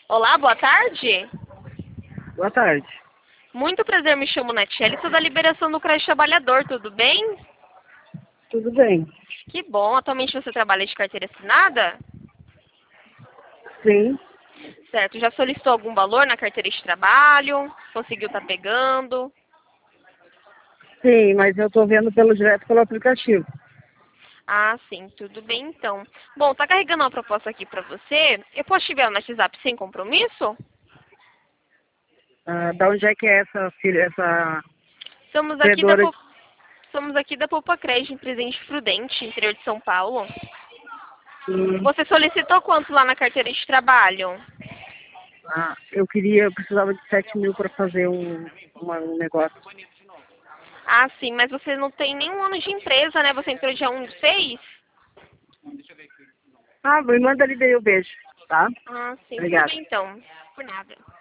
Olá, boa tarde. Boa tarde. Muito prazer, me chamo Natiele, sou da Liberação do Creche Trabalhador, tudo bem? Tudo bem? Que bom, atualmente você trabalha de carteira assinada? Sim, Certo, já solicitou algum valor na carteira de trabalho? Conseguiu estar pegando? sim, mas eu estou vendo direto pelo aplicativo. Ah, sim, tudo bem então. Bom, tá carregando uma proposta aqui pra você. Eu posso te enviar no WhatsApp sem compromisso? Da onde é que é essa filha, essa Somos aqui da, credora? Po- Somos aqui da Poupa Creche, em Presidente Prudente, interior de São Paulo. Hum, Você solicitou quanto lá na carteira de trabalho? eu precisava de 7.000 para fazer um negócio. Ah, sim, mas você não tem nenhum ano de empresa, né? Você entrou dia 1/6? Me manda ali daí o beijo, tá? Ah, sim, tudo Obrigada. bem então. Por nada.